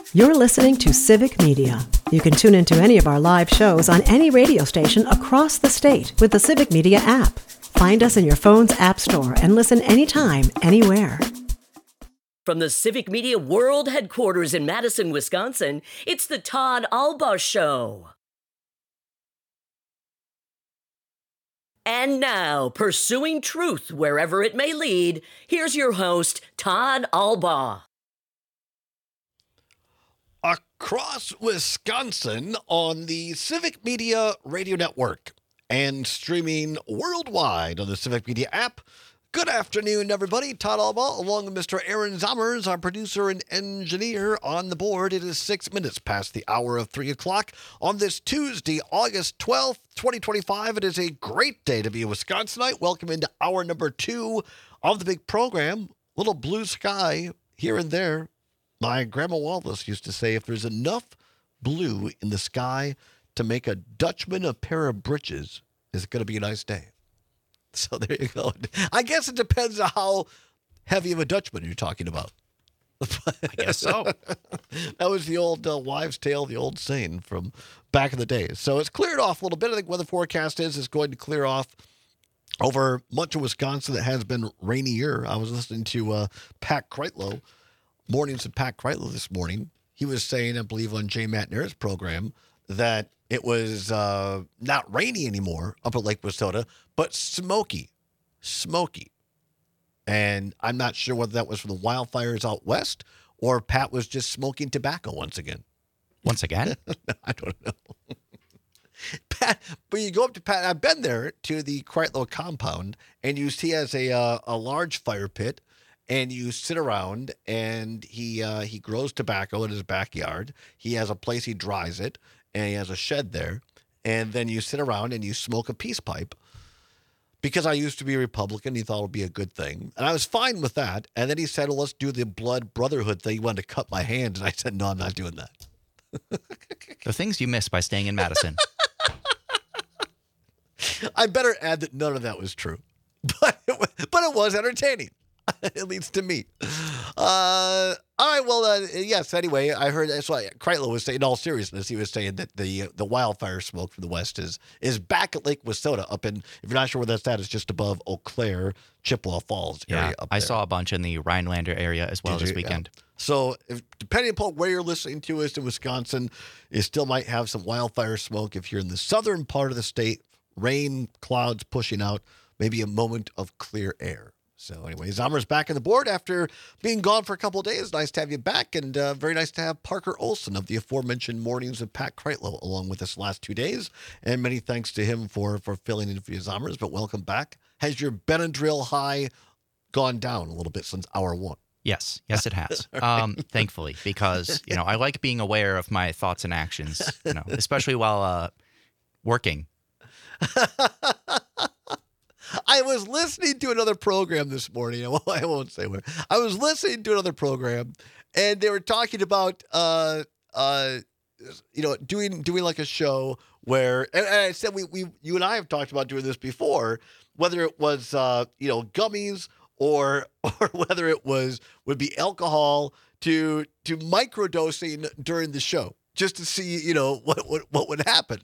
You're listening to Civic Media. You can tune into any of our live shows on any radio station across the state with the Civic Media app. Find us in your phone's app store and listen anytime, anywhere. From the Civic Media World Headquarters in Madison, Wisconsin, it's the Todd Alba Show. And now, pursuing truth wherever it may lead, here's your host, Todd Alba. Across Wisconsin on the Civic Media Radio Network and streaming worldwide on the Civic Media app. Good afternoon, everybody. Todd Alba, along with Mr. Aaron Zommers, our producer and engineer on the board. It is 6 minutes past the hour of 3 o'clock on this Tuesday, August 12th, 2025. It is a great day to be a Wisconsinite. Welcome into hour number 2 of the big program. Little blue sky here and there. My grandma Wallace used to say, if there's enough blue in the sky to make a Dutchman a pair of breeches, it's going to be a nice day. So there you go. I guess it depends on how heavy of a Dutchman you're talking about. I guess so. That was the old wives' tale, the old saying from back in the day. So it's cleared off a little bit. I think weather forecast is going to clear off over much of Wisconsin that has been rainier. I was listening to Pat Kreitlow, Mornings with Pat Kreitlow this morning. He was saying, I believe on Jay McNair's program, that it was not rainy anymore up at Lake Wissota, but smoky. And I'm not sure whether that was from the wildfires out west or Pat was just smoking tobacco once again. Once again? I don't know. Pat, but you go up to Pat, I've been there to the Kreitlow compound, and he has a large fire pit, and you sit around, and he grows tobacco in his backyard. He has a place he dries it, and he has a shed there. And then you sit around and you smoke a peace pipe. Because I used to be a Republican, he thought it would be a good thing. And I was fine with that. And then he said, well, let's do the blood brotherhood thing. He wanted to cut my hand. And I said, no, I'm not doing that. The things you miss by staying in Madison. I better add that none of that was true. But it was entertaining. At least to me. All right, well, yes, anyway, I heard that's why Kreitlow was saying, in all seriousness, he was saying that the wildfire smoke from the west is back at Lake Wissota up in, if you're not sure where that's at, it's just above Eau Claire, Chippewa Falls area up there. I saw a bunch in the Rhinelander area as well this weekend. Yeah. So depending upon where you're listening to us in Wisconsin, you still might have some wildfire smoke. If you're in the southern part of the state, rain, clouds pushing out, maybe a moment of clear air. So anyway, Zommer's back on the board after being gone for a couple of days. Nice to have you back, and very nice to have Parker Olson of the aforementioned Mornings with Pat Kreitlow along with us last 2 days. And many thanks to him for filling in for you, Zommers, but welcome back. Has your Benadryl high gone down a little bit since hour 1? Yes, it has. Thankfully, because, I like being aware of my thoughts and actions, especially while working. I was listening to another program this morning. I won't say where. I was listening to another program, and they were talking about, doing like a show where, and I said you and I have talked about doing this before, whether it was gummies or whether it would be alcohol to microdosing during the show, just to see what would happen.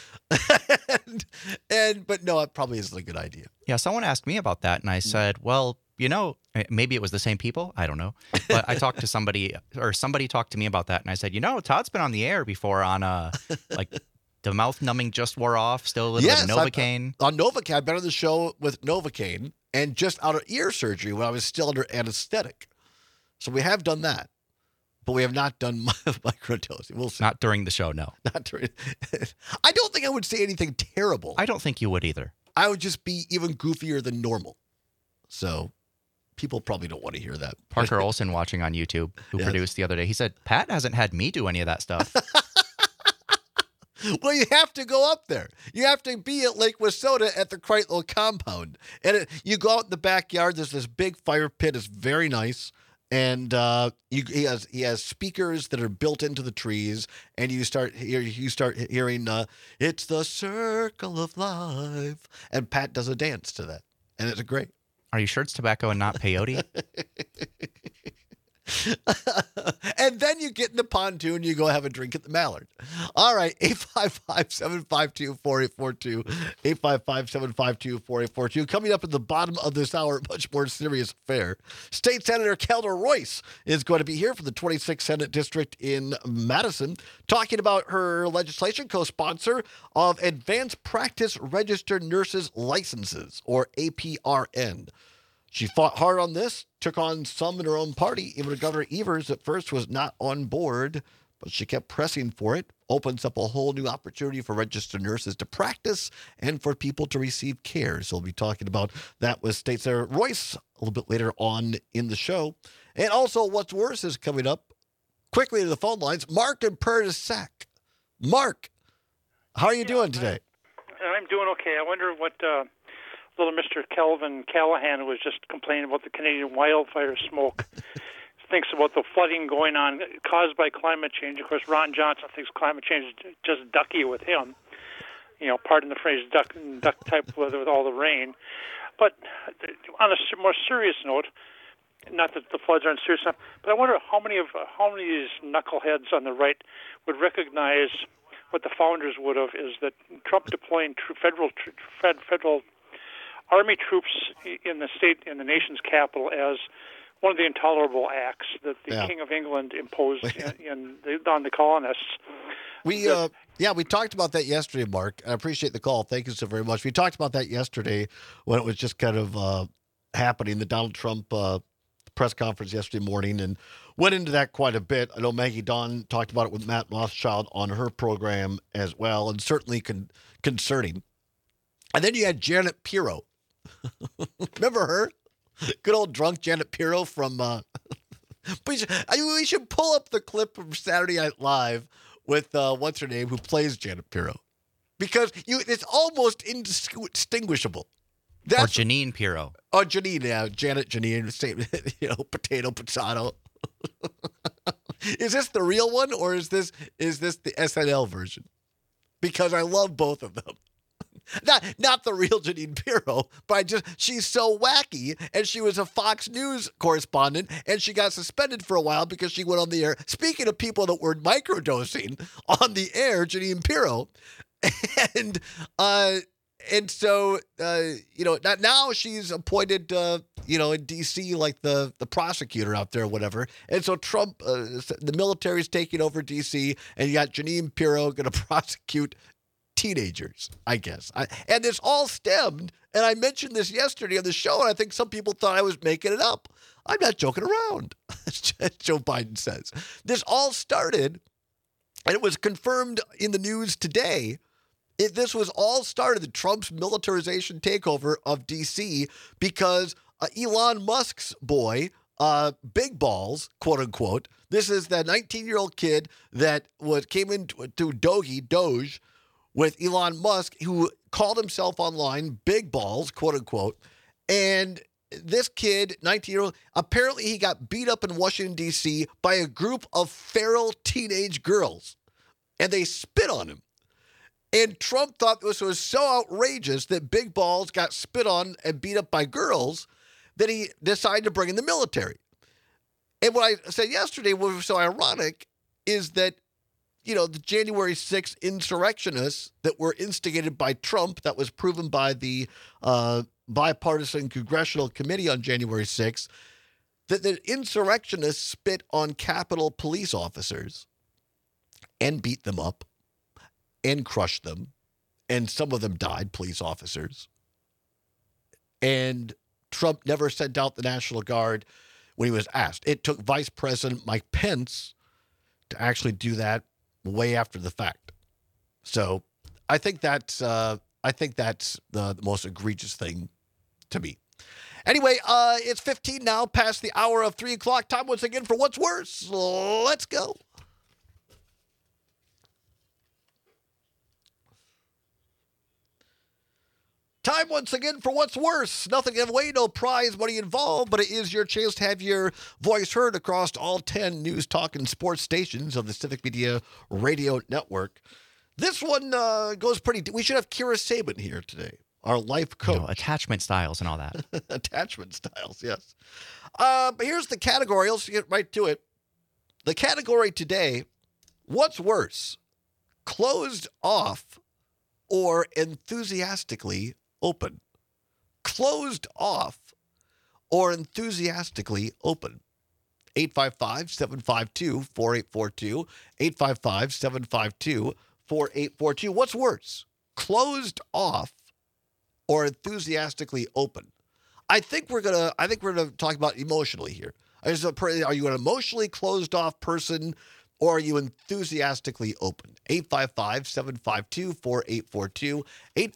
But no, it probably isn't a good idea. Yeah, someone asked me about that, and I said, well, maybe it was the same people. I don't know. But I talked to somebody, or somebody talked to me about that, and I said, Todd's been on the air before on like the mouth numbing just wore off, still a little bit of Novocaine. On Novocaine, I've been on the show with Novocaine, and just out of ear surgery when I was still under anesthetic. So we have done that. But we have not done microdosing. We'll see. Not during the show, no. Not during. I don't think I would say anything terrible. I don't think you would either. I would just be even goofier than normal. So people probably don't want to hear that. Parker Olson watching on YouTube, who produced the other day, he said, Pat hasn't had me do any of that stuff. Well, you have to go up there. You have to be at Lake Wissota at the Kreitlow compound. And you go out in the backyard. There's this big fire pit. It's very nice. And he has speakers that are built into the trees, and you start hearing "It's the Circle of Life," and Pat does a dance to that, and it's great. Are you sure it's tobacco and not peyote? And then you get in the pontoon, you go have a drink at the Mallard. All right, 855-752-4842, 855-752-4842. Coming up at the bottom of this hour, much more serious affair. State Senator Kelda Royce is going to be here from the 26th Senate District in Madison, talking about her legislation, co-sponsor of Advanced Practice Registered Nurses Licenses, or APRN. She fought hard on this, took on some in her own party. Even Governor Evers at first was not on board, but she kept pressing for it. Opens up a whole new opportunity for registered nurses to practice and for people to receive care. So we'll be talking about that with State Senator Royce a little bit later on in the show. And also, what's worse is coming up quickly to the phone lines. Mark and Curtis Sack. Mark, how are you doing today? I'm doing okay. I wonder what little Mr. Kelvin Callahan, who was just complaining about the Canadian wildfire smoke, thinks about the flooding going on caused by climate change. Of course, Ron Johnson thinks climate change is just ducky with him. Pardon the phrase, duck type weather with all the rain. But on a more serious note, not that the floods aren't serious enough, but I wonder how many of these knuckleheads on the right would recognize what the founders would have, is that Trump deploying federal Army troops in the nation's capital as one of the intolerable acts that the King of England imposed on the colonists. We talked about that yesterday, Mark. I appreciate the call. Thank you so very much. We talked about that yesterday when it was just kind of happening, the Donald Trump press conference yesterday morning, and went into that quite a bit. I know Maggie Dawn talked about it with Matt Rothschild on her program as well, and certainly concerning. And then you had Janet Pirro. Remember her? Good old drunk Janet Pirro from... we should pull up the clip from Saturday Night Live with, what's her name, who plays Janet Pirro. Because it's almost indistinguishable. Or Janine Pirro. Oh, Janine, yeah. Janet, Janine, same, potato. Is this the real one, or is this the SNL version? Because I love both of them. Not the real Janine Pirro, but she's so wacky, and she was a Fox News correspondent, and she got suspended for a while because she went on the air. Speaking of people that were microdosing on the air, Janine Pirro, and so now she's appointed in D.C. like the prosecutor out there or whatever, and so Trump, the military's taking over D.C., and you got Janine Pirro going to prosecute teenagers, I guess. And this all stemmed, and I mentioned this yesterday on the show, and I think some people thought I was making it up. I'm not joking around, as Joe Biden says. This all started, and it was confirmed in the news today. This was all started, the Trump's militarization takeover of D.C., because Elon Musk's boy, Big Balls, quote unquote, this is that 19-year-old kid that came into Doge, with Elon Musk, who called himself online Big Balls, quote unquote. And this kid, 19-year-old, apparently he got beat up in Washington, D.C. by a group of feral teenage girls. And they spit on him. And Trump thought this was so outrageous that Big Balls got spit on and beat up by girls that he decided to bring in the military. And what I said yesterday, what was so ironic, is that the January 6th insurrectionists that were instigated by Trump, that was proven by the bipartisan congressional committee on January 6th, that the insurrectionists spit on Capitol police officers and beat them up and crushed them. And some of them died, police officers. And Trump never sent out the National Guard when he was asked. It took Vice President Mike Pence to actually do that way after the fact. So I think that's the most egregious thing to me. Anyway, it's 15 now, past the hour of 3 o'clock. Time once again for What's Worse. Let's go. Time once again for What's Worse. Nothing giveaway, no prize money involved, but it is your chance to have your voice heard across all 10 news, talk, and sports stations of the Civic Media Radio Network. This one goes pretty deep. We should have Kira Sabin here today our life coach. Attachment styles and all that. Attachment styles, yes. But here's the category. Let's get right to it. The category today, what's worse, closed off or enthusiastically open? Closed off or enthusiastically open? 855-752-4842. 855-752-4842. What's worse, closed off or enthusiastically open? I think we're gonna talk about emotionally here. Are you an emotionally closed off person or are you enthusiastically open? 855-752-4842.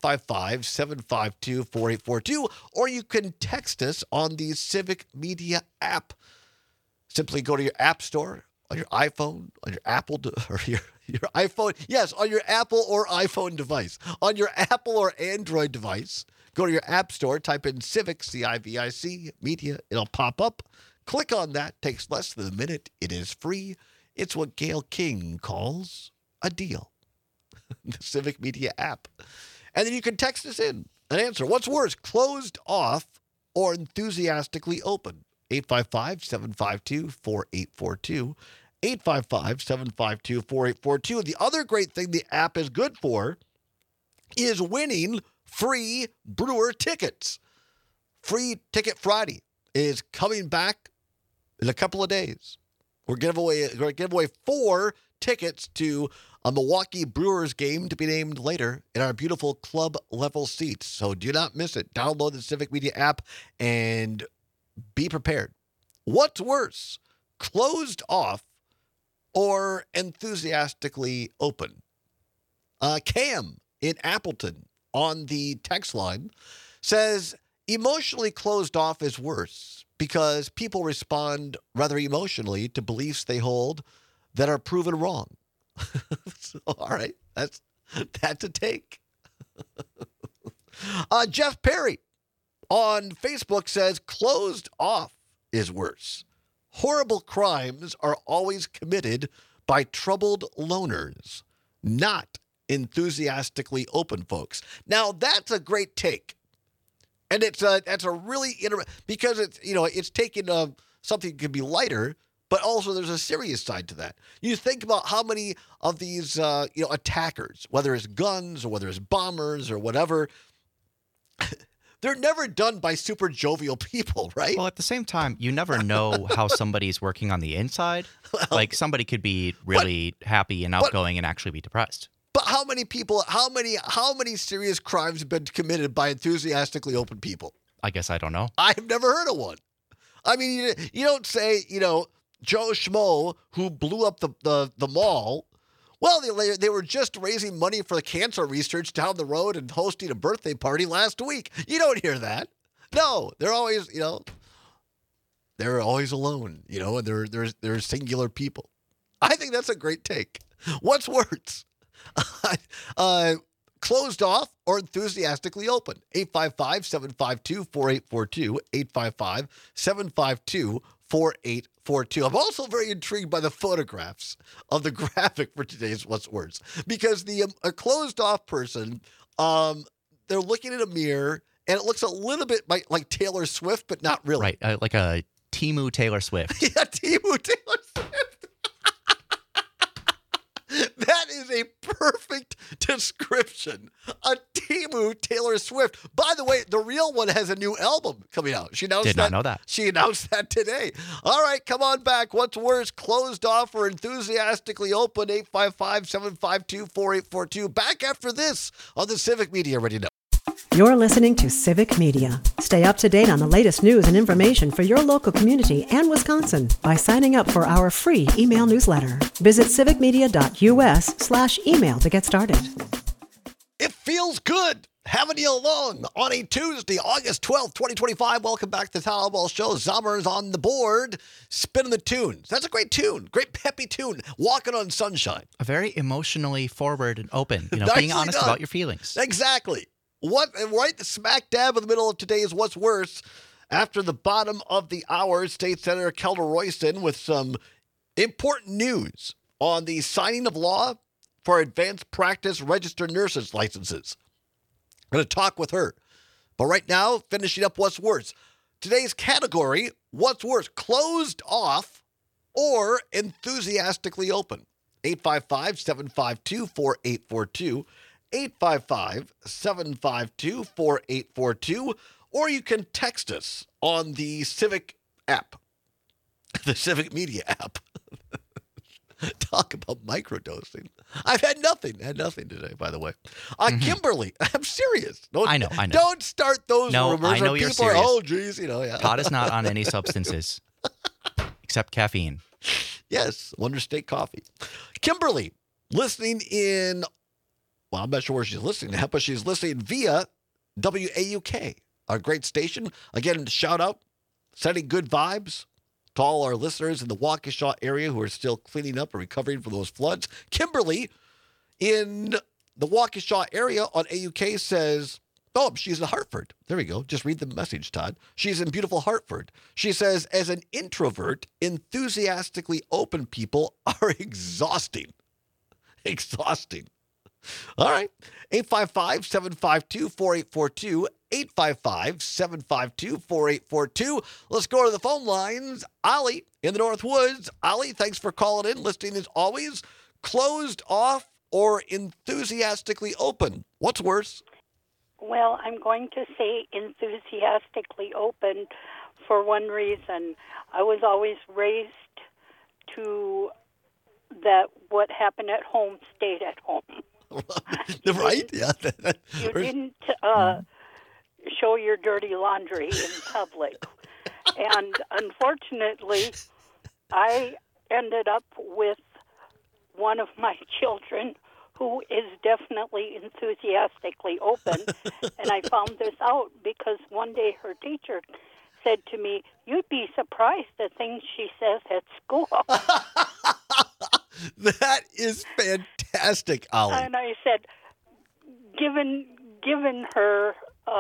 855-752-4842. Or you can text us on the Civic Media app. Simply go to your app store on your iPhone, on your Apple, or your iPhone. Yes, on your Apple or iPhone device. On your Apple or Android device, go to your app store, type in Civic, C-I-V-I-C, Media. It'll pop up. Click on that. Takes less than a minute. It is free. It's what Gail King calls a deal. The Civic Media app. And then you can text us in an answer. What's worse, closed off or enthusiastically open? 855-752-4842. 855-752-4842. The other great thing the app is good for is winning free Brewer tickets. Free Ticket Friday is coming back in a couple of days. We're going to give away 4 tickets to a Milwaukee Brewers game to be named later in our beautiful club level seats. So do not miss it. Download the Civic Media app and be prepared. What's worse, closed off or enthusiastically open? Cam in Appleton on the text line says emotionally closed off is worse because people respond rather emotionally to beliefs they hold that are proven wrong. So, all right, that's a take. Jeff Perry on Facebook says closed off is worse. Horrible crimes are always committed by troubled loners, not enthusiastically open folks. Now, that's a great take. And that's a really because it's taking something that could be lighter, but also there's a serious side to that. You think about how many of these attackers, whether it's guns or whether it's bombers or whatever, they're never done by super jovial people, right? Well, at the same time, you never know how somebody's working on the inside. Like somebody could be really happy and outgoing and actually be depressed. But how many people, how many serious crimes have been committed by enthusiastically open people? I guess I don't know. I've never heard of one. I mean, you don't say, Joe Schmo who blew up the mall. Well, they were just raising money for the cancer research down the road and hosting a birthday party last week. You don't hear that. No, they're always, they're always alone, and they're singular people. I think that's a great take. What's worse? Closed off or enthusiastically open? 855-752-4842. 855-752-4842. I'm also very intrigued by the photographs of the graphic for today's What's Worse, because a closed off person, they're looking in a mirror and it looks a little bit like Taylor Swift, but not really. Right, like a Temu Taylor Swift. Yeah, Temu Taylor Swift. That is a perfect description. A Temu Taylor Swift. By the way, the real one has a new album coming out. She announced Did not know that. She announced that today. All right, come on back. What's worse, closed off or enthusiastically open? 855-752-4842. Back after this on the Civic Media Radio Network. You're listening to Civic Media. Stay up to date on the latest news and information for your local community and Wisconsin by signing up for our free email newsletter. Visit civicmedia.us/email to get started. It feels good having you along on a Tuesday, August 12th, 2025. Welcome back to the Town Ball Show. Zommer's on the board, spinning the tunes. That's a great tune, great peppy tune, Walking on Sunshine. A very emotionally forward and open, being honest about your feelings. Exactly. Right smack dab in the middle of today's What's Worse. After the bottom of the hour, State Senator Kelda Royston with some important news on the signing of law for advanced practice registered nurses licenses. Going to talk with her. But right now, finishing up what's worse. Today's category, what's worse, closed off or enthusiastically open? 855-752-4842, 855-752-4842, or you can text us on the Civic app, the Civic Media app. Talk about microdosing. I've had nothing today, by the way. Kimberly, I'm serious. I know. Don't start those No, rumors. I know or you're people serious. Are, oh, geez, yeah. Todd is not on any substances except caffeine. Yes, Wonder State Coffee. Kimberly, listening in, well, I'm not sure where she's listening at, but she's listening via WAUK, our great station. Again, shout out, sending good vibes to all our listeners in the Waukesha area who are still cleaning up and recovering from those floods. Kimberly in the Waukesha area on AUK says, oh, she's in Hartford. There we go. Just read the message, Todd. She's in beautiful Hartford. She says, as an introvert, enthusiastically open people are exhausting. Exhausting. All right. 855-752-4842. 855-752-4842. Let's go to the phone lines. Ollie in the North Woods. Ollie, thanks for calling in. Listening as always. Closed off or enthusiastically open? What's worse? Well, I'm going to say enthusiastically open for one reason. I was always raised to that what happened at home stayed at home. Right? Yeah. You didn't show your dirty laundry in public. And unfortunately, I ended up with one of my children who is definitely enthusiastically open. And I found this out because one day her teacher said to me, you'd be surprised the things she says at school. That is fantastic, Ollie. And I said, given her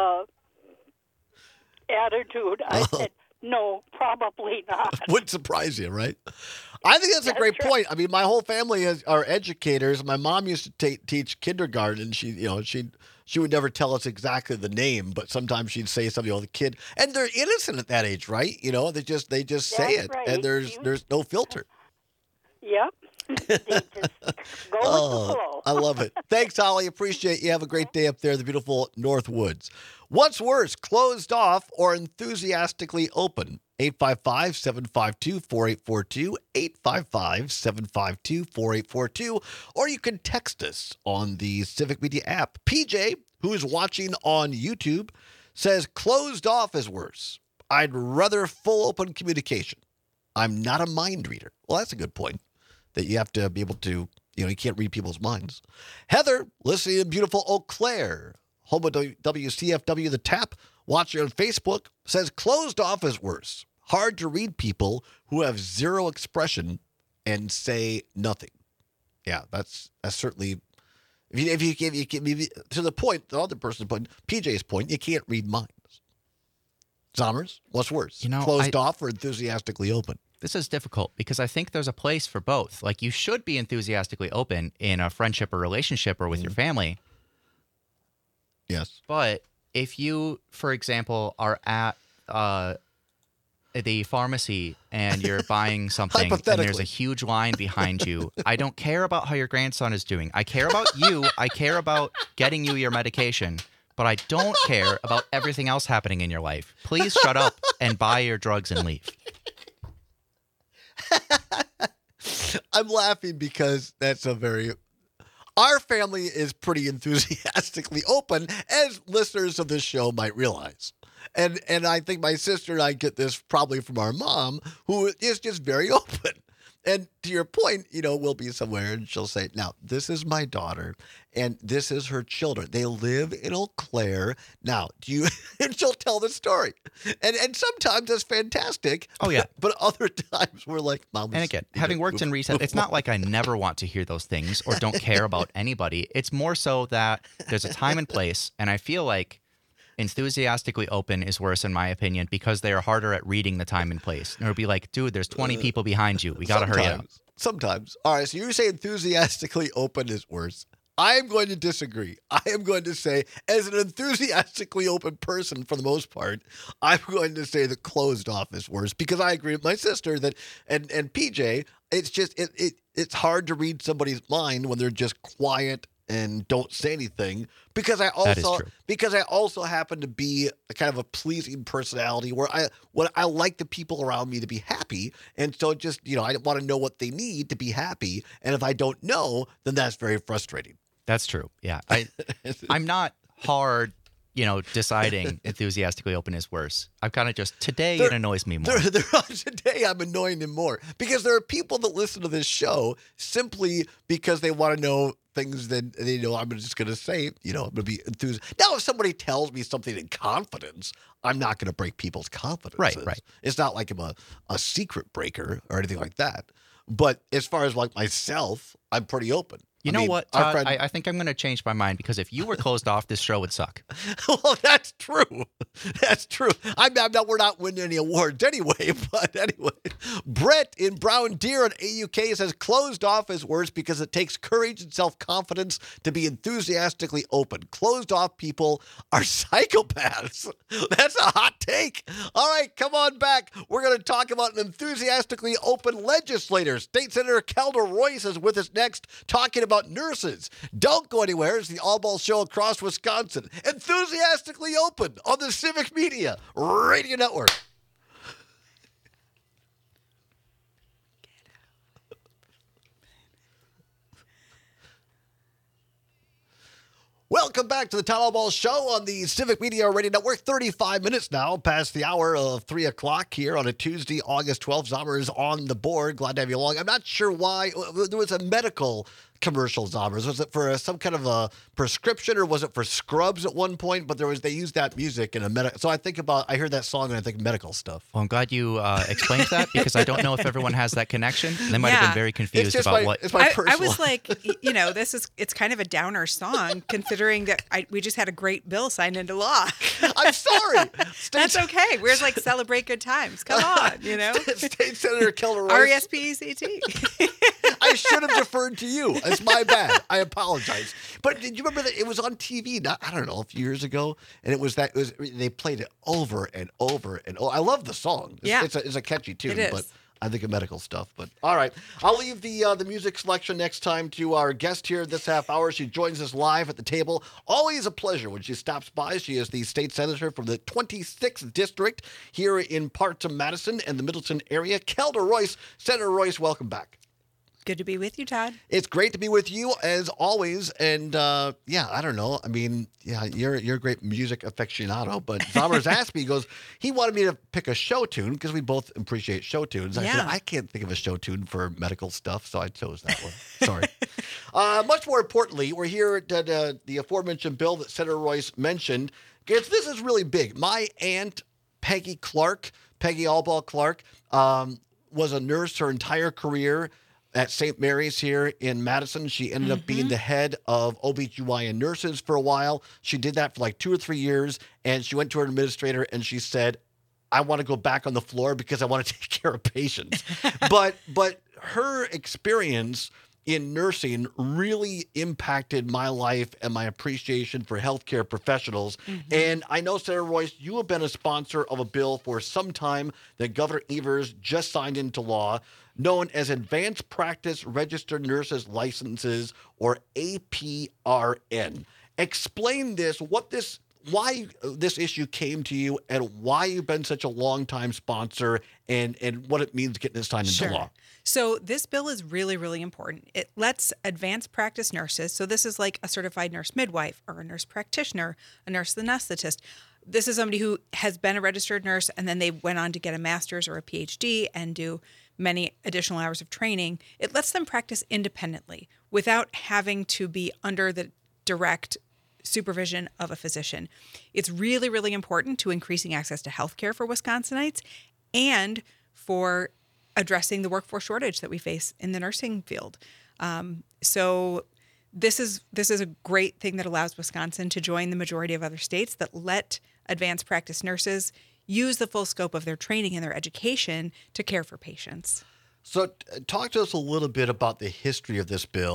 attitude, I said, no, probably not. Wouldn't surprise you, right? I think that's a great point. I mean, my whole family are educators. My mom used to teach kindergarten. She would never tell us exactly the name, but sometimes she'd say something to the kid, and they're innocent at that age, right? They just say it, right. and there's no filter. Yep. They just go with the flow. I love it. Thanks, Holly. Appreciate you. Have a great day up there in the beautiful North Woods. What's worse, closed off or enthusiastically open? 855-752-4842, 855-752-4842, or you can text us on the Civic Media app. PJ, who is watching on YouTube, says closed off is worse. I'd rather full open communication. I'm not a mind reader. Well, that's a good point. That you have to be able to, you can't read people's minds. Heather, listening in beautiful Eau Claire, home of WCFW The Tap, watching on Facebook, says closed off is worse. Hard to read people who have zero expression and say nothing. Yeah, that's certainly, if you to the point, the other person's point, PJ's point, you can't read minds. Zommers, what's worse? Closed off or enthusiastically open? This is difficult because I think there's a place for both. Like, you should be enthusiastically open in a friendship or relationship or with your family. Yes. But if you, for example, are at the pharmacy and you're buying something and there's a huge line behind you, I don't care about how your grandson is doing. I care about you. I care about getting you your medication. But I don't care about everything else happening in your life. Please shut up and buy your drugs and leave. I'm laughing because our family is pretty enthusiastically open, as listeners of this show might realize. And I think my sister and I get this probably from our mom, who is just very open. And to your point, we'll be somewhere and she'll say, now, this is my daughter and this is her children. They live in Eau Claire. Now, and she'll tell the story. And sometimes that's fantastic. Oh, yeah. But other times we're like, Mom. And again, having worked in retail, it's not like I never want to hear those things or don't care about anybody. It's more so that there's a time and place. And I feel like enthusiastically open is worse, in my opinion, because they are harder at reading the time and place. And it'll be like, dude, there's 20 people behind you. We got to hurry up. Sometimes. All right, so you say enthusiastically open is worse. I am going to disagree. I am going to say, as an enthusiastically open person for the most part, I'm going to say that closed off is worse because I agree with my sister that, and PJ, it's just, it's hard to read somebody's mind when they're just quiet and don't say anything because I also happen to be a kind of a pleasing personality where I like the people around me to be happy, and so just I want to know what they need to be happy, and if I don't know, then that's very frustrating. That's true. Yeah, I'm not hard. Deciding enthusiastically open is worse. I'm kind of just today it annoys me more. Today I'm annoying him more because there are people that listen to this show simply because they want to know things that I'm just going to say. I'm going to be enthusiastic. Now, if somebody tells me something in confidence, I'm not going to break people's confidence. Right. It's not like I'm a secret breaker or anything like that. But as far as like myself, I'm pretty open. You know what, Todd? I think I'm going to change my mind because if you were closed off, this show would suck. Well, that's true. That's true. We're not winning any awards anyway. But anyway, Brett in Brown Deer on AUK says closed off is worse because it takes courage and self-confidence to be enthusiastically open. Closed off people are psychopaths. That's a hot take. All right, come on back. We're going to talk about an enthusiastically open legislator. State Senator Kelda Royce is with us next, talking about nurses. Don't go anywhere. It's the All Ball Show across Wisconsin. Enthusiastically open on the Civic Media Radio Network. Welcome back to the Todd All Ball Show on the Civic Media Radio Network. 35 minutes now past the hour of 3 o'clock here on a Tuesday, August 12th. Zombers on the board. Glad to have you along. I'm not sure why. There was a medical commercial, Zombers. Was it for some kind of a prescription or was it for scrubs at one point? But they used that music in a medical. So I hear that song and I think medical stuff. Well, I'm glad you explained that because I don't know if everyone has that connection. They might have been very confused about what. It's my I was like, it's kind of a downer song considering that we just had a great bill signed into law. I'm sorry. That's okay. We're like celebrate good times. Come on, State Senator Kelda Royce. RESPECT. I should have deferred to you. It's my bad. I apologize. But did you remember that it was on TV? I don't know, a few years ago, and they played it over and over and over. I love the song. It's a catchy tune, but I think of medical stuff. But all right, I'll leave the music selection next time to our guest here this half hour. She joins us live at the table. Always a pleasure when she stops by. She is the state senator from the 26th district here in parts of Madison and the Middleton area. Kelda Royce. Senator Royce, welcome back. Good to be with you, Todd. It's great to be with you as always. And I don't know. I mean, you're a great music aficionado. But Zombers asked me, he wanted me to pick a show tune because we both appreciate show tunes. I said, I can't think of a show tune for medical stuff, so I chose that one. Sorry. Much more importantly, we're here at the aforementioned bill that Senator Royce mentioned. This is really big. My aunt, Peggy Allball Clark, was a nurse her entire career at St. Mary's here in Madison. She ended up being the head of OBGYN nurses for a while. She did that for like 2 or 3 years, and she went to her administrator and she said, I want to go back on the floor because I want to take care of patients. but her experience in nursing really impacted my life and my appreciation for healthcare professionals. And I know, Senator Royce, you have been a sponsor of a bill for some time that Governor Evers just signed into law, known as Advanced Practice Registered Nurses Licenses, or APRN. Explain this, why this issue came to you and why you've been such a long-time sponsor and what it means getting this signed into law. So this bill is really, really important. It lets advanced practice nurses, so this is like a certified nurse midwife or a nurse practitioner, a nurse anesthetist. This is somebody who has been a registered nurse and then they went on to get a master's or a PhD and do many additional hours of training. It lets them practice independently without having to be under the direct supervision of a physician. It's really, really important to increasing access to healthcare for Wisconsinites and for addressing the workforce shortage that we face in the nursing field. So this is a great thing that allows Wisconsin to join the majority of other states that let advanced practice nurses use the full scope of their training and their education to care for patients. So talk to us a little bit about the history of this bill,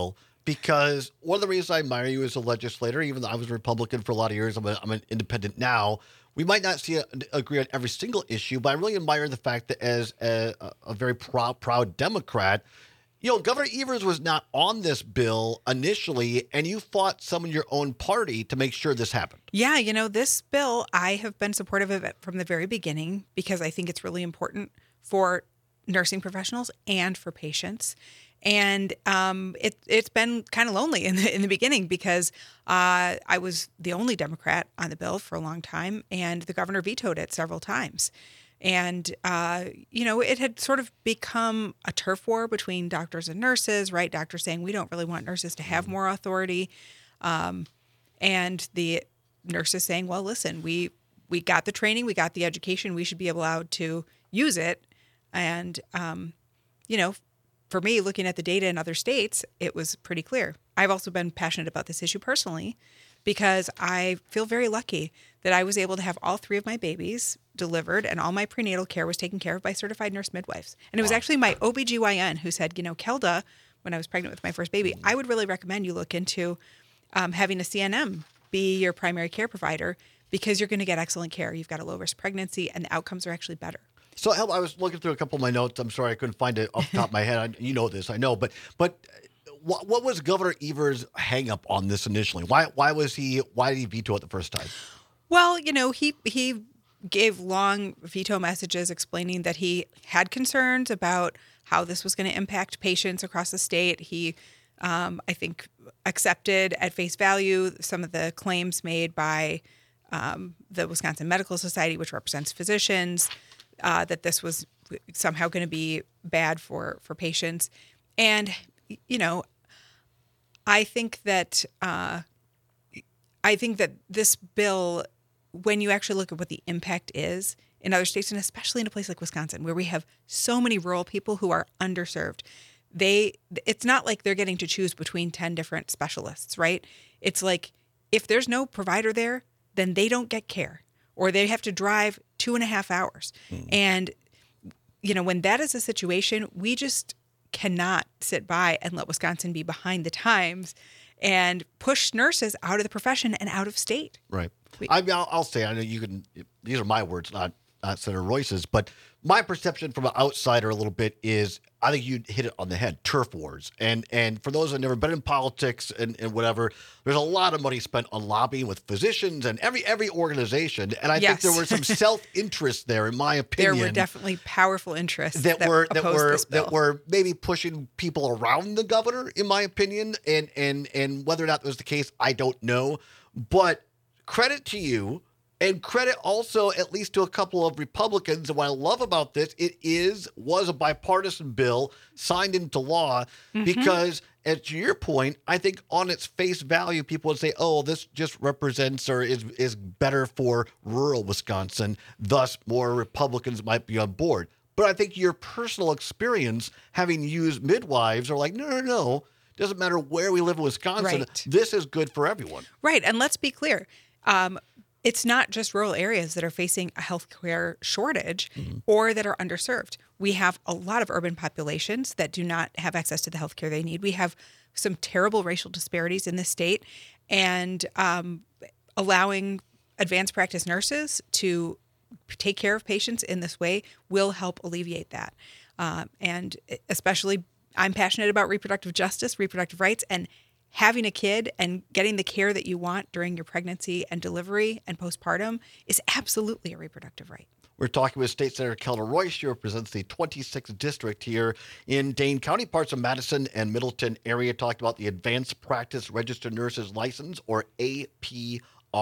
because one of the reasons I admire you as a legislator, even though I was a Republican for a lot of years, I'm an independent now. We might not agree on every single issue, but I really admire the fact that as a very proud Democrat, Governor Evers was not on this bill initially, and you fought some in your own party to make sure this happened. Yeah, this bill, I have been supportive of it from the very beginning because I think it's really important for nursing professionals and for patients. And it's been kind of lonely in the beginning because I was the only Democrat on the bill for a long time, and the governor vetoed it several times. And, it had sort of become a turf war between doctors and nurses, right? Doctors saying we don't really want nurses to have more authority. And the nurses saying, well, listen, we got the training, we got the education, we should be allowed to use it. And, for me, looking at the data in other states, it was pretty clear. I've also been passionate about this issue personally because I feel very lucky that I was able to have all 3 of my babies delivered and all my prenatal care was taken care of by certified nurse midwives. And it was actually my OBGYN who said, Kelda, when I was pregnant with my first baby, I would really recommend you look into having a CNM be your primary care provider because you're going to get excellent care. You've got a low-risk pregnancy and the outcomes are actually better. So I was looking through a couple of my notes. I'm sorry I couldn't find it off the top of my head. You know this, I know. But what was Governor Evers' hang up on this initially? Why did he veto it the first time? Well, he gave long veto messages explaining that he had concerns about how this was going to impact patients across the state. He, I think, accepted at face value some of the claims made by the Wisconsin Medical Society, which represents physicians, that this was somehow going to be bad for patients. And, I think that this bill, when you actually look at what the impact is in other states, and especially in a place like Wisconsin, where we have so many rural people who are underserved, it's not like they're getting to choose between 10 different specialists, right? It's like if there's no provider there, then they don't get care, or they have to drive 2.5 hours. And, when that is a situation, we just cannot sit by and let Wisconsin be behind the times and push nurses out of the profession and out of state. Right. I'll say, I know you can, these are my words, not Senator Royce's, but my perception from an outsider a little bit is I think you hit it on the head, turf wars. And for those that have never been in politics and whatever, there's a lot of money spent on lobbying with physicians and every organization. And I think there were some self-interest there, in my opinion. There were definitely powerful interests that were maybe pushing people around the governor, in my opinion. And whether or not that was the case, I don't know. But credit to you. And credit also, at least to a couple of Republicans. And what I love about this, was a bipartisan bill signed into law because, as to your point, I think on its face value, people would say, oh, this just represents or is better for rural Wisconsin. Thus, more Republicans might be on board. But I think your personal experience, having used midwives, are like, no. Doesn't matter where we live in Wisconsin. Right. This is good for everyone. Right. And let's be clear. It's not just rural areas that are facing a healthcare shortage or that are underserved. We have a lot of urban populations that do not have access to the healthcare they need. We have some terrible racial disparities in this state, and allowing advanced practice nurses to take care of patients in this way will help alleviate that. And especially, I'm passionate about reproductive justice, reproductive rights, and having a kid and getting the care that you want during your pregnancy and delivery and postpartum is absolutely a reproductive right. We're talking with State Senator Kelda Royce. She represents the 26th district here in Dane County, parts of Madison and Middleton area. Talked about the Advanced Practice Registered Nurses License, or APRN.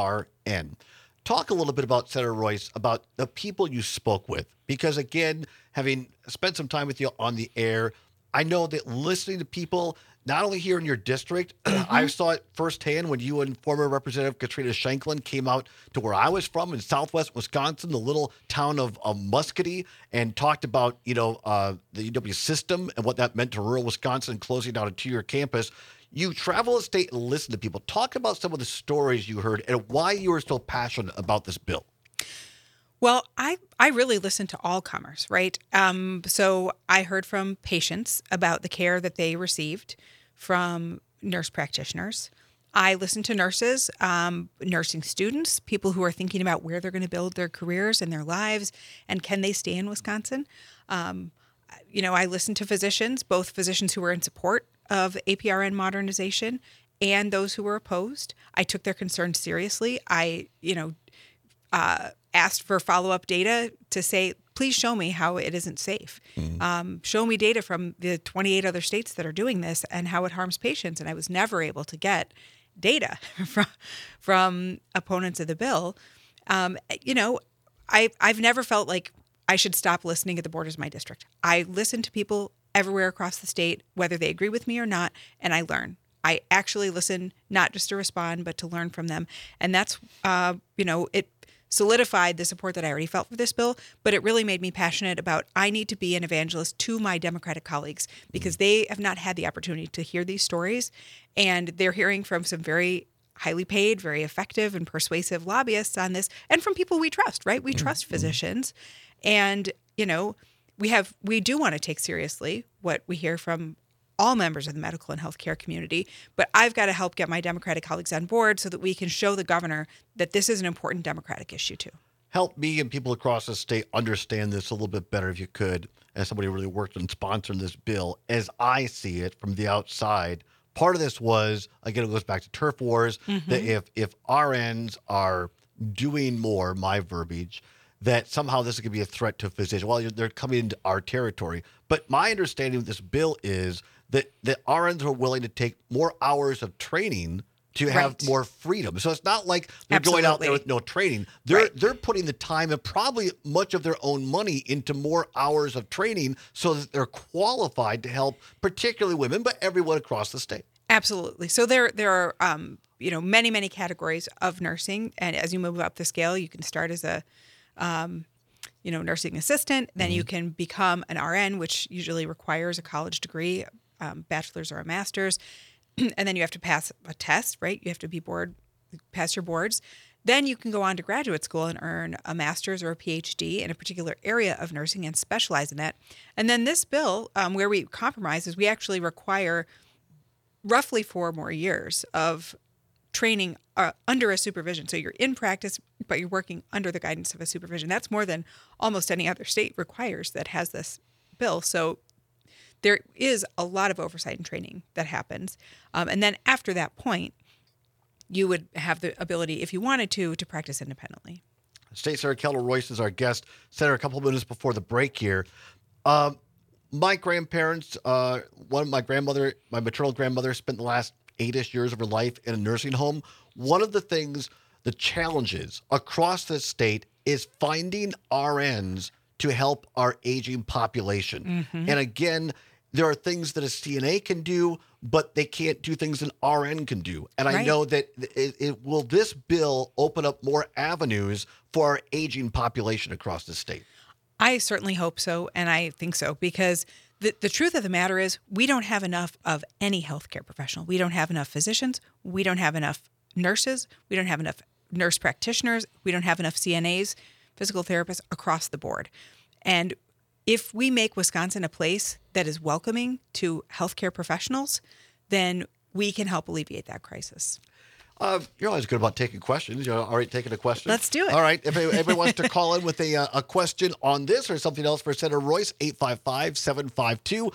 Talk a little bit about, Senator Royce, about the people you spoke with. Because again, having spent some time with you on the air, I know that listening to people, not only here in your district, I saw it firsthand when you and former Representative Katrina Shanklin came out to where I was from in southwest Wisconsin, the little town of Muscatine, and talked about, the UW system and what that meant to rural Wisconsin, closing down a 2-year campus. You travel the state and listen to people. Talk about some of the stories you heard and why you were so passionate about this bill. Well, I really listen to all comers, right? So I heard from patients about the care that they received from nurse practitioners. I listen to nurses, nursing students, people who are thinking about where they're going to build their careers and their lives, and can they stay in Wisconsin. I listen to physicians, both physicians who were in support of APRN modernization and those who were opposed. I took their concerns seriously. I, asked for follow-up data to say, please show me how it isn't safe. Show me data from the 28 other states that are doing this and how it harms patients. And I was never able to get data from opponents of the bill. I've never felt like I should stop listening at the borders of my district. I listen to people everywhere across the state, whether they agree with me or not, and I learn. I actually listen not just to respond, but to learn from them. And that's, it solidified the support that I already felt for this bill, but it really made me passionate about I need to be an evangelist to my Democratic colleagues because they have not had the opportunity to hear these stories. And they're hearing from some very highly paid, very effective and persuasive lobbyists on this, and from people we trust, right? We trust physicians. And, we do want to take seriously what we hear from all members of the medical and healthcare community, but I've got to help get my Democratic colleagues on board so that we can show the governor that this is an important Democratic issue too. Help me and people across the state understand this a little bit better if you could, as somebody who really worked on sponsoring this bill. As I see it from the outside, part of this was, again, it goes back to turf wars, that if RNs are doing more, my verbiage, that somehow this could be a threat to physicians. Well, they're coming into our territory. But my understanding of this bill is that RNs are willing to take more hours of training to have more freedom. So it's not like they're going out there with no training. They're putting the time and probably much of their own money into more hours of training so that they're qualified to help particularly women, but everyone across the state. Absolutely. So there are many, many categories of nursing. And as you move up the scale, you can start as a nursing assistant. Then you can become an RN, which usually requires a college degree, bachelor's or a master's. And then you have to pass a test, right? You have to pass your boards. Then you can go on to graduate school and earn a master's or a PhD in a particular area of nursing and specialize in that. And then this bill, where we compromise, is we actually require roughly 4 more years of training under a supervision. So you're in practice, but you're working under the guidance of a supervision. That's more than almost any other state requires that has this bill. So there is a lot of oversight and training that happens. And then after that point, you would have the ability, if you wanted to practice independently. State Senator Kelda Royce is our guest. Senator, a couple of minutes before the break here. My grandparents, my maternal grandmother spent the last 8-ish years of her life in a nursing home. One of the challenges across the state is finding RNs to help our aging population. And again, there are things that a CNA can do, but they can't do things an RN can do. And I know that will this bill open up more avenues for our aging population across the state? I certainly hope so, and I think so, because the truth of the matter is we don't have enough of any healthcare professional. We don't have enough physicians. We don't have enough nurses. We don't have enough nurse practitioners. We don't have enough CNAs, physical therapists across the board. And if we make Wisconsin a place that is welcoming to healthcare professionals, then we can help alleviate that crisis. You're always good about taking questions. You're all right taking a question? Let's do it. All right. If anybody wants to call in with a question on this or something else for Senator Royce, 855-752-4842,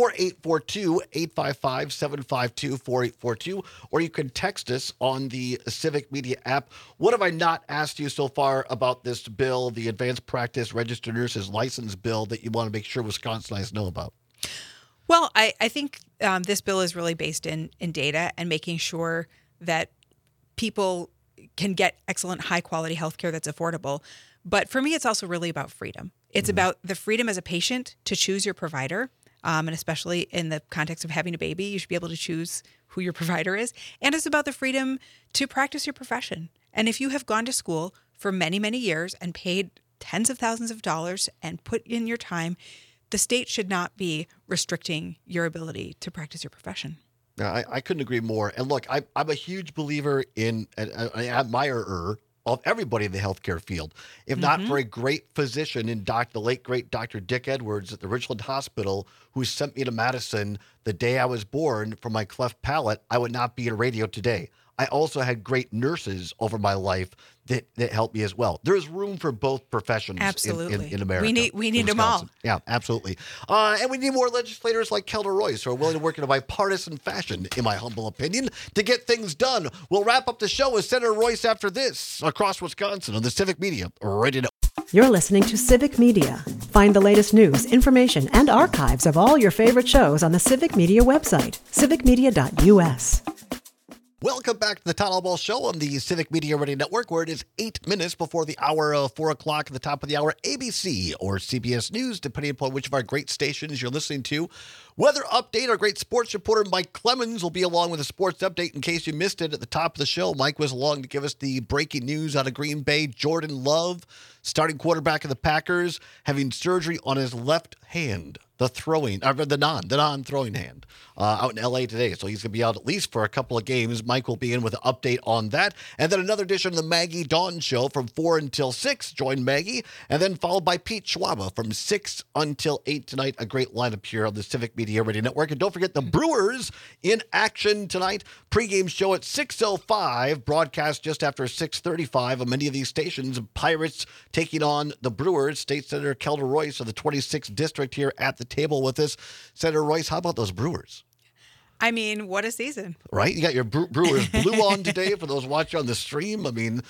855-752-4842, or you can text us on the Civic Media app. What have I not asked you so far about this bill, the Advanced Practice Registered Nurses License Bill, that you want to make sure Wisconsinites know about? Well, I think this bill is really based in data and making sure that people can get excellent, high-quality healthcare that's affordable. But for me, it's also really about freedom. It's about the freedom as a patient to choose your provider, and especially in the context of having a baby, you should be able to choose who your provider is. And it's about the freedom to practice your profession. And if you have gone to school for many, many years and paid tens of thousands of dollars and put in your time, the state should not be restricting your ability to practice your profession. I couldn't agree more. And look, I'm a huge believer in an admirer of everybody in the healthcare field. If not for a great physician in the late, great Dr. Dick Edwards at the Richland Hospital, who sent me to Madison the day I was born from my cleft palate, I would not be in radio today. I also had great nurses over my life that helped me as well. There is room for both professions Absolutely. in America. We need them all. Yeah, absolutely. And we need more legislators like Kelda Royce who are willing to work in a bipartisan fashion, in my humble opinion, to get things done. We'll wrap up the show with Senator Royce after this, across Wisconsin on the Civic Media Radio Network. You're listening to Civic Media. Find the latest news, information, and archives of all your favorite shows on the Civic Media website, civicmedia.us. Welcome back to the Todd Albaugh Show on the Civic Media Radio Network, where it is 8 minutes before the hour of 4 o'clock at the top of the hour, ABC or CBS News, depending upon which of our great stations you're listening to. Weather update, our great sports reporter Mike Clemens will be along with a sports update in case you missed it at the top of the show. Mike was along to give us the breaking news out of Green Bay. Jordan Love, starting quarterback of the Packers, having surgery on his left hand. The non-throwing hand out in L.A. today. So he's going to be out at least for a couple of games. Mike will be in with an update on that. And then another edition of the Maggie Dawn Show from 4 until 6. Join Maggie. And then followed by Pete Schwaba from 6 until 8 tonight. A great lineup here on the Civic Media Radio Network. And don't forget the Brewers in action tonight. Pre-game show at 6:05. Broadcast just after 6:35 on many of these stations. Pirates taking on the Brewers. State Senator Kelda Royce of the 26th District here at the table with us. Senator Royce, how about those Brewers? I mean, what a season. Right? You got your Brewers blue on today for those watching on the stream. I mean,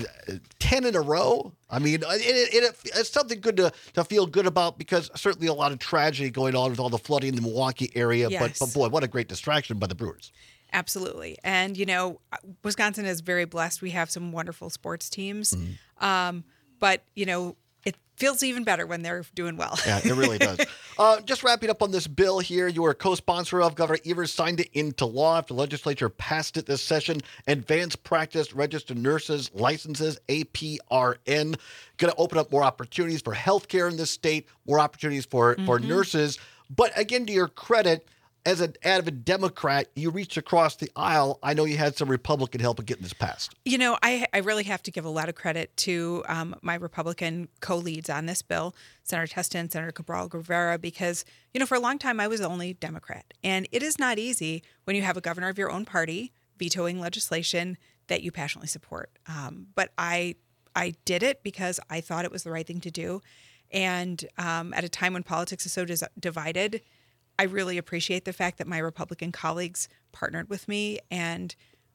10 in a row. I mean, it's something good to feel good about, because certainly a lot of tragedy going on with all the flooding in the Milwaukee area. Yes. But boy, what a great distraction by the Brewers. Absolutely. And, Wisconsin is very blessed. We have some wonderful sports teams. Mm-hmm. But, it feels even better when they're doing well. Yeah, it really does. Just wrapping up on this bill here, you were a co-sponsor of. Governor Evers signed it into law after the legislature passed it this session. Advanced practice registered nurses licenses, APRN, going to open up more opportunities for healthcare in this state, more opportunities for nurses. But again, to your credit, as an avid Democrat, you reached across the aisle. I know you had some Republican help in getting this passed. I really have to give a lot of credit to my Republican co-leads on this bill, Senator Testin, Senator Cabral Guevara, because, for a long time I was the only Democrat. And it is not easy when you have a governor of your own party vetoing legislation that you passionately support. But I did it because I thought it was the right thing to do. And at a time when politics is so divided, I really appreciate the fact that my Republican colleagues partnered with me and,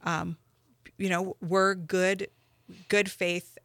were good faith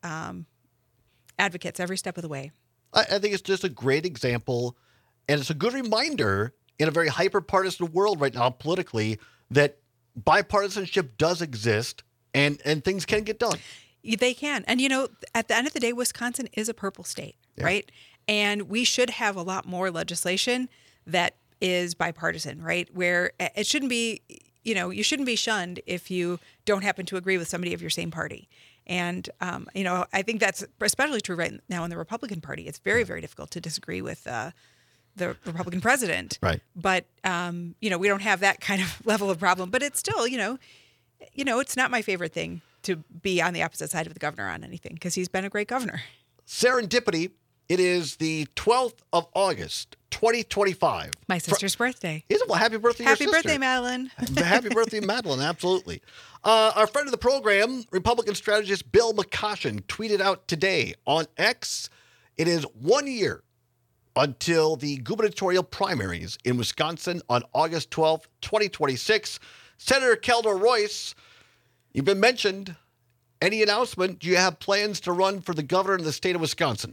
advocates every step of the way. I think it's just a great example, and it's a good reminder in a very hyper-partisan world right now politically that bipartisanship does exist and things can get done. They can. And, at the end of the day, Wisconsin is a purple state, right? And we should have a lot more legislation that is bipartisan, right? Where it shouldn't be, you shouldn't be shunned if you don't happen to agree with somebody of your same party. And, I think that's especially true right now in the Republican Party. It's very, very difficult to disagree with the Republican president. Right. But, we don't have that kind of level of problem. But it's still, it's not my favorite thing to be on the opposite side of the governor on anything, because he's been a great governor. Serendipity. It is the 12th of August, 2025. My sister's birthday. Is it? Well, happy birthday, Happy your sister. birthday, Madeline. Happy birthday, Madeline. Absolutely. Our friend of the program, Republican strategist Bill McCoshen, tweeted out today on X, it is 1 year until the gubernatorial primaries in Wisconsin on August 12th, 2026. Senator Kelda Royce, you've been mentioned. Any announcement? Do you have plans to run for the governor in the state of Wisconsin?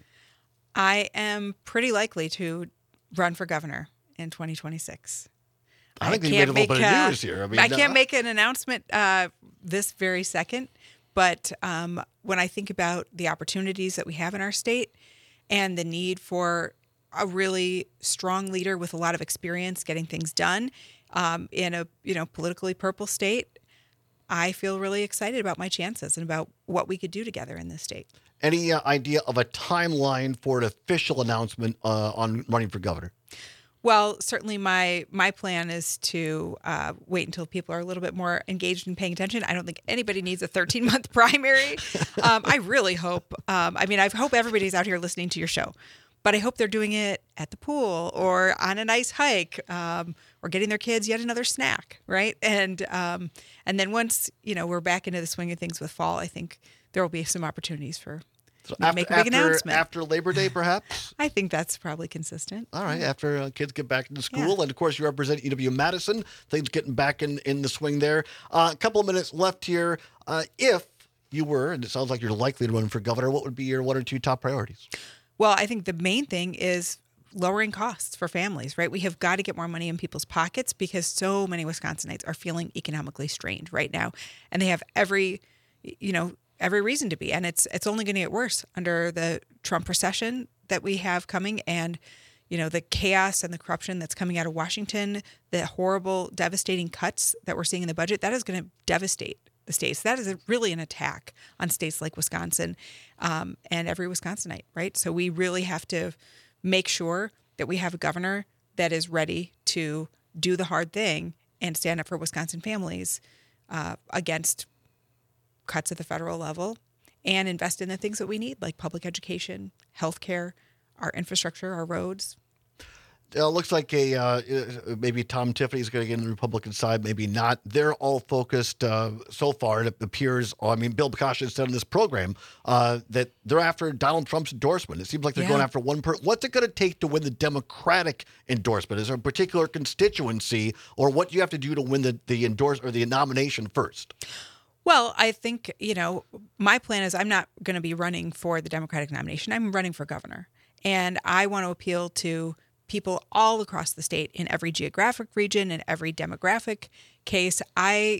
I am pretty likely to run for governor in 2026. I think you made a little bit of news here. I can't make an announcement this very second, but when I think about the opportunities that we have in our state and the need for a really strong leader with a lot of experience getting things done in a politically purple state, I feel really excited about my chances and about what we could do together in this state. Any idea of a timeline for an official announcement on running for governor? Well, certainly my plan is to wait until people are a little bit more engaged and paying attention. I don't think anybody needs a 13-month primary. I really hope, I hope everybody's out here listening to your show. but I hope they're doing it at the pool or on a nice hike, or getting their kids yet another snack, right? And then once we're back into the swing of things with fall, I think there will be some opportunities for make a big announcement after Labor Day, perhaps. I think that's probably consistent. All right, after kids get back into school, and of course you represent UW-Madison, things getting back in the swing there. A couple of minutes left here. If you were, and it sounds like you're likely to run for governor, what would be your 1 or 2 top priorities? Well, I think the main thing is lowering costs for families, right? We have got to get more money in people's pockets because so many Wisconsinites are feeling economically strained right now, and they have every reason to be. And it's only going to get worse under the Trump recession that we have coming, and the chaos and the corruption that's coming out of Washington, the horrible, devastating cuts that we're seeing in the budget. That is going to devastate the states. That is really an attack on states like Wisconsin, and every Wisconsinite, right? So we really have to make sure that we have a governor that is ready to do the hard thing and stand up for Wisconsin families against cuts at the federal level, and invest in the things that we need, like public education, healthcare, our infrastructure, our roads. It looks like maybe Tom Tiffany is going to get in the Republican side, maybe not. They're all focused so far, it appears. Bill Bukashin said in this program that they're after Donald Trump's endorsement. It seems like they're going after one person. What's it going to take to win the Democratic endorsement? Is there a particular constituency, or what do you have to do to win the nomination first? Well, I think, my plan is I'm not going to be running for the Democratic nomination. I'm running for governor. And I want to appeal to people all across the state in every geographic region, in every demographic case. I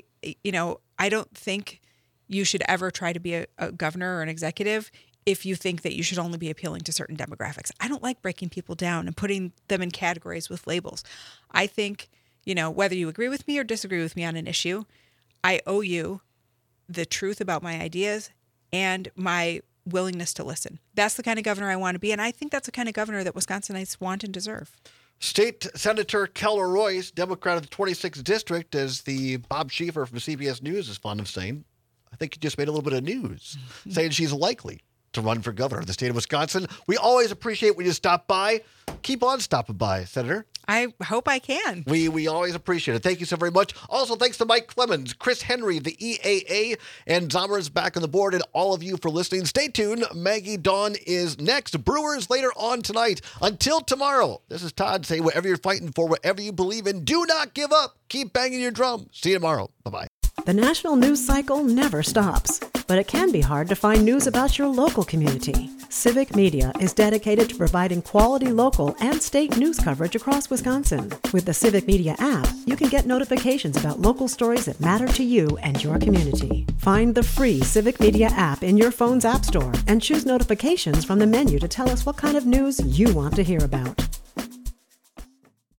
don't think you should ever try to be a governor or an executive if you think that you should only be appealing to certain demographics. I don't like breaking people down and putting them in categories with labels. I think, whether you agree with me or disagree with me on an issue, I owe you the truth about my ideas and my willingness to listen. That's the kind of governor I want to be, and I think that's the kind of governor that Wisconsinites want and deserve. State Senator Keller Royce, Democrat of the 26th District, as the Bob Schieffer from CBS News is fond of saying, I think you just made a little bit of news, saying she's likely to run for governor of the state of Wisconsin. We always appreciate when you stop by. Keep on stopping by, Senator. I hope I can. We always appreciate it. Thank you so very much. Also, thanks to Mike Clemens, Chris Henry, the EAA, and Zomer's back on the board, and all of you for listening. Stay tuned. Maggie Dawn is next. Brewers later on tonight. Until tomorrow, this is Todd saying whatever you're fighting for, whatever you believe in, do not give up. Keep banging your drum. See you tomorrow. Bye-bye. The national news cycle never stops, but it can be hard to find news about your local community. Civic Media is dedicated to providing quality local and state news coverage across Wisconsin. With the Civic Media app, you can get notifications about local stories that matter to you and your community. Find the free Civic Media app in your phone's app store and choose notifications from the menu to tell us what kind of news you want to hear about.